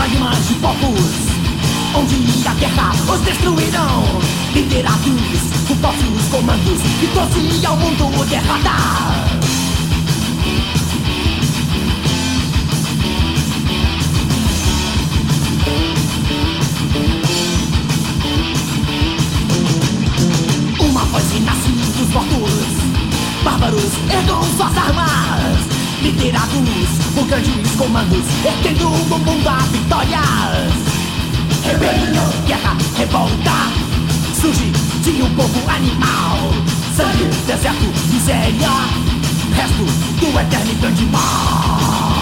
lágrimas de povos, onde a guerra os destruirão. Liderados por falsos comandos que trouxe ao mundo derrota. Uma voz renasce dos mortos, bárbaros ergam suas armas, liderados por grandes comandos, erguendo o bumbum da vitória. Rebelião, guerra, revolta, surge de um povo animal. Sangue, deserto, miséria, resto do eterno e grande mal.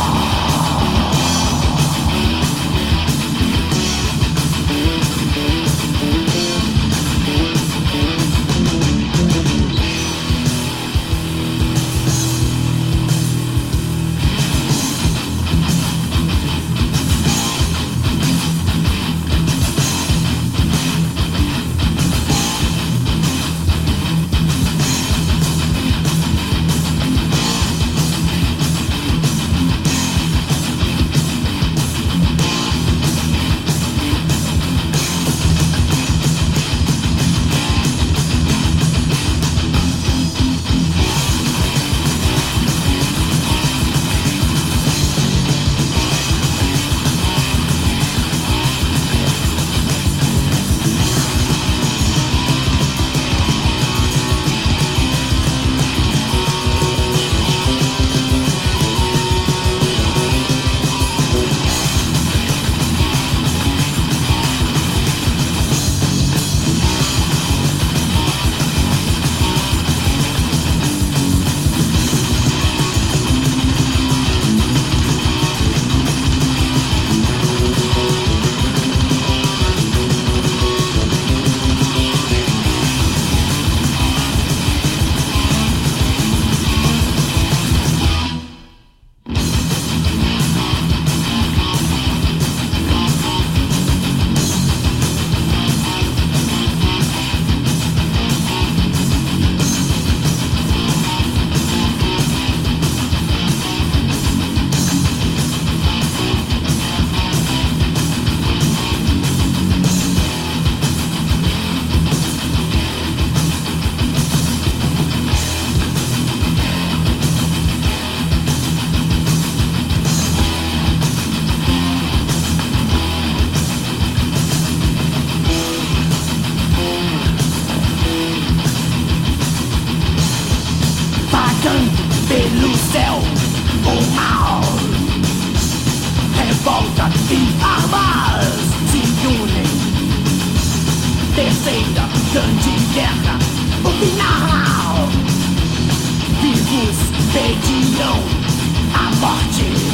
Pelo céu, o mal, revolta e armas se unem. Terceira grande guerra, o final. Vivos pedirão a morte.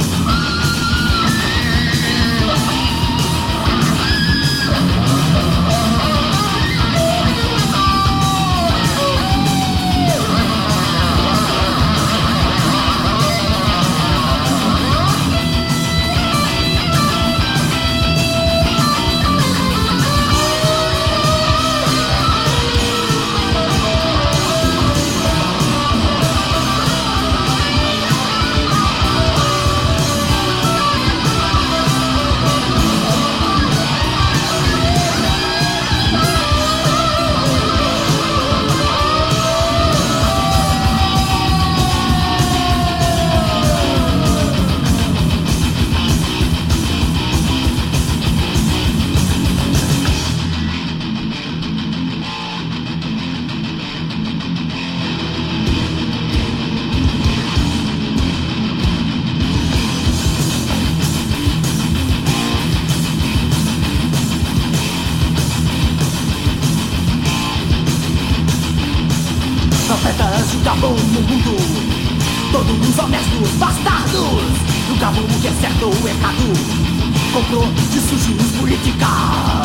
Profetas jogam no mundo, todos os honestos bastardos. Julgavam o que é certo ou errado, comprou de sujos políticas.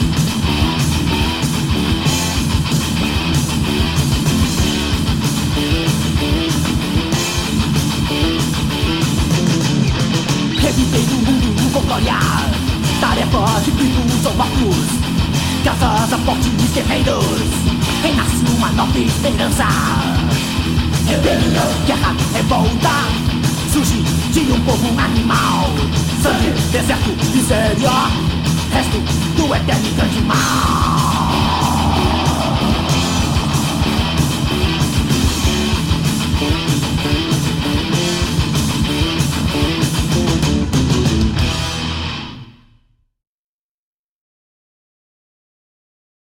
Reviver o mundo com glória, tarefa de filhos ou mortos. Graças a fortes guerreiros, renasce uma nova esperança. Rebelião, guerra, revolta, surge de um povo animal. Sangue, deserto, miséria, resto do eterno grande mal.